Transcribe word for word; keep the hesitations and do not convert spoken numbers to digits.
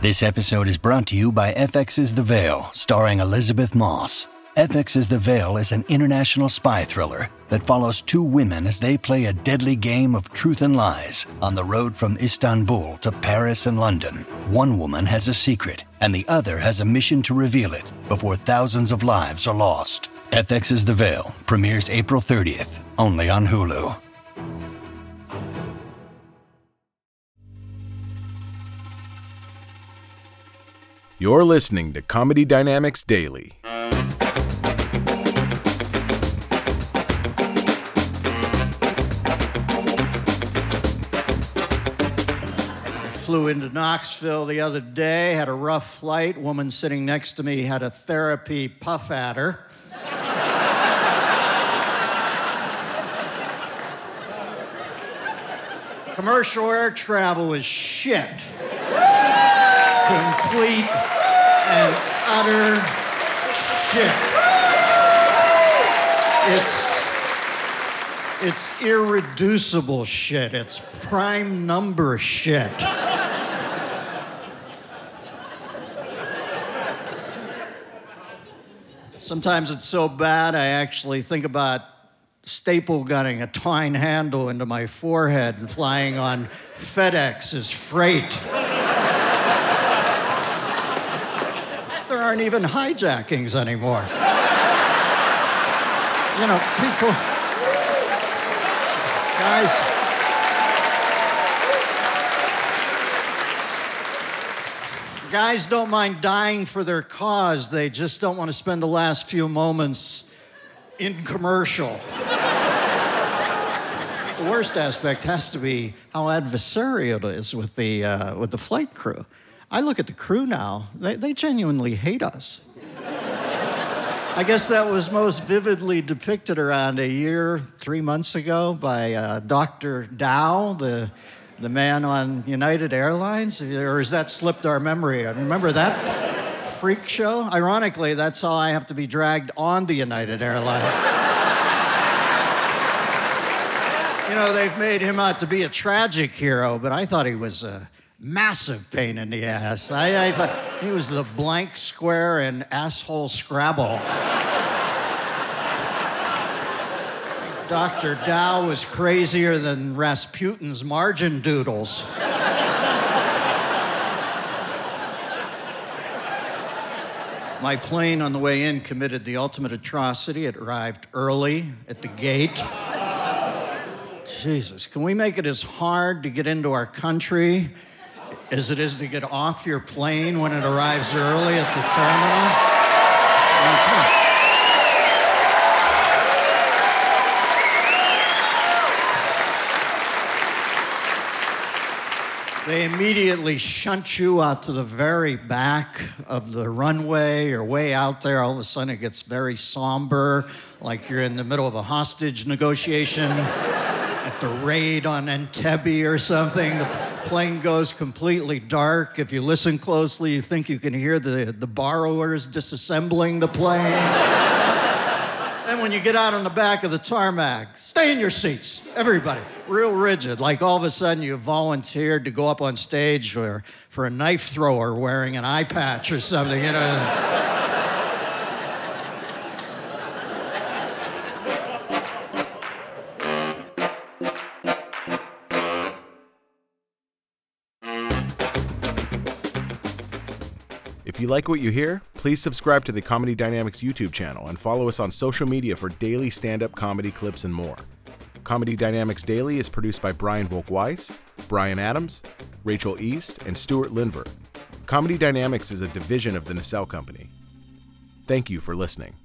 This episode is brought to you by F X's The Veil, starring Elizabeth Moss. F X's The Veil is an international spy thriller that follows two women as they play a deadly game of truth and lies on the road from Istanbul to Paris and London. One woman has a secret, and the other has a mission to reveal it before thousands of lives are lost. F X's The Veil premieres April thirtieth, only on Hulu. You're listening to Comedy Dynamics Daily. Flew into Knoxville the other day, had a rough flight. Woman sitting next to me had a therapy puff at her. Commercial air travel is shit. Complete and utter shit. It's, it's irreducible shit. It's prime number shit. Sometimes it's so bad, I actually think about staple gunning a twine handle into my forehead and flying on FedEx's freight. There aren't even hijackings anymore. You know, people, guys, guys don't mind dying for their cause. They just don't want to spend the last few moments in commercial. The worst aspect has to be how adversarial it is with the, uh, with the flight crew. I look at the crew now, they, they genuinely hate us. I guess that was most vividly depicted around a year, three months ago by uh, Doctor Dow, the, the man on United Airlines, or has that slipped our memory? I remember that freak show? Ironically, that's how I have to be dragged on the United Airlines. You know, they've made him out to be a tragic hero, but I thought he was a massive pain in the ass. I, I thought he was the blank square in asshole Scrabble. Doctor Dow was crazier than Rasputin's margin doodles. My plane on the way in committed the ultimate atrocity. It arrived early at the gate. Jesus, can we make it as hard to get into our country as it is to get off your plane when it arrives early at the terminal? They immediately shunt you out to the very back of the runway or way out there. All of a sudden it gets very somber, like you're in the middle of a hostage negotiation at the raid on Entebbe or something. The plane goes completely dark. If you listen closely, you think you can hear the, the borrowers disassembling the plane. And when you get out on the back of the tarmac, stay in your seats, everybody, real rigid. Like all of a sudden you volunteered to go up on stage for, for a knife thrower wearing an eye patch or something, you know. If you like what you hear, please subscribe to the Comedy Dynamics YouTube channel and follow us on social media for daily stand-up comedy clips and more. Comedy Dynamics Daily is produced by Brian Volk-Weiss, Brian Adams, Rachel East, and Stuart Lindver. Comedy Dynamics is a division of the Nacelle Company. Thank you for listening.